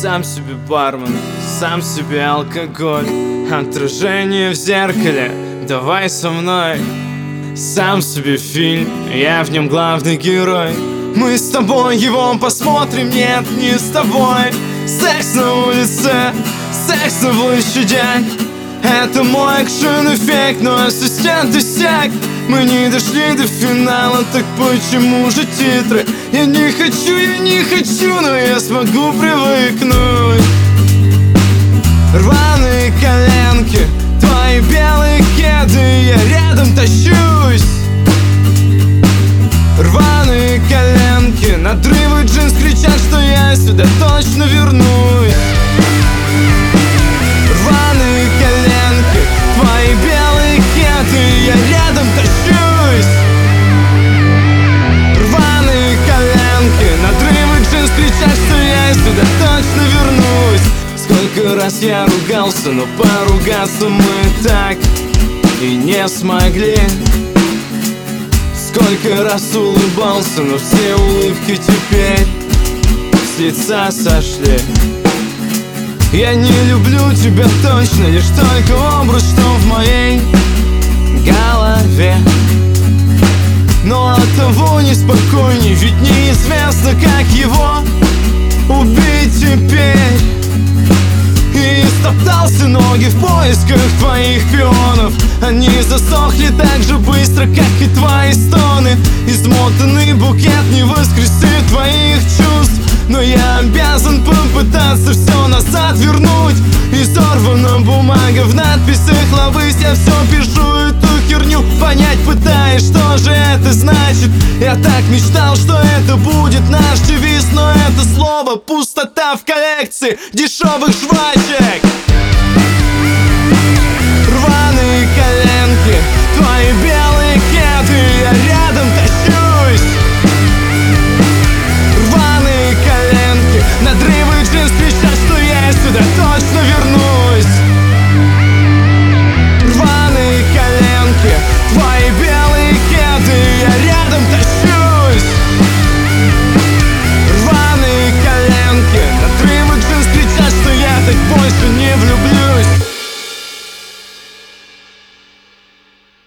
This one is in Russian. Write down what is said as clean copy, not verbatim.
Сам себе бармен, сам себе алкоголь. Отражение в зеркале, давай со мной. Сам себе фильм, я в нем главный герой. Мы с тобой его посмотрим, нет, не с тобой. Секс на улице, секс на площадях. Это мой экшн-эффект, но ассистент иссяк. Мы не дошли до финала, так почему же титры? Я не хочу, но я смогу привыкнуть. Рваные коленки, твои белые кеды, я рядом тащусь. Рваные коленки, надрывы джинс кричат, что я сюда точно вернусь. Рваные коленки, твои белые кеды, я рядом тащусь. Рваные коленки, надрывы джинс кричат, что я сюда точно вернусь. Сколько раз я ругался, но поругаться мы так и не смогли. Сколько раз улыбался, но все улыбки теперь с лица сошли. Я не люблю тебя точно, лишь только образ, что в моей голове. Но от того неспокойней, ведь неизвестно, как его убить теперь. И стоптался ноги в поисках твоих пионов. Они засохли так же быстро, как и твои стоны. Измотанный букет не воскресит твоих чувств, но я обязан попытаться все назад вернуть. Изорвана бумага в надписях ловысь. Я все пишу эту херню, понять пытаюсь, что же это значит. Я так мечтал, что это будет наш девиз, но это слово пустота в коллекции дешевых жвачек. Рваные коленки, твои белые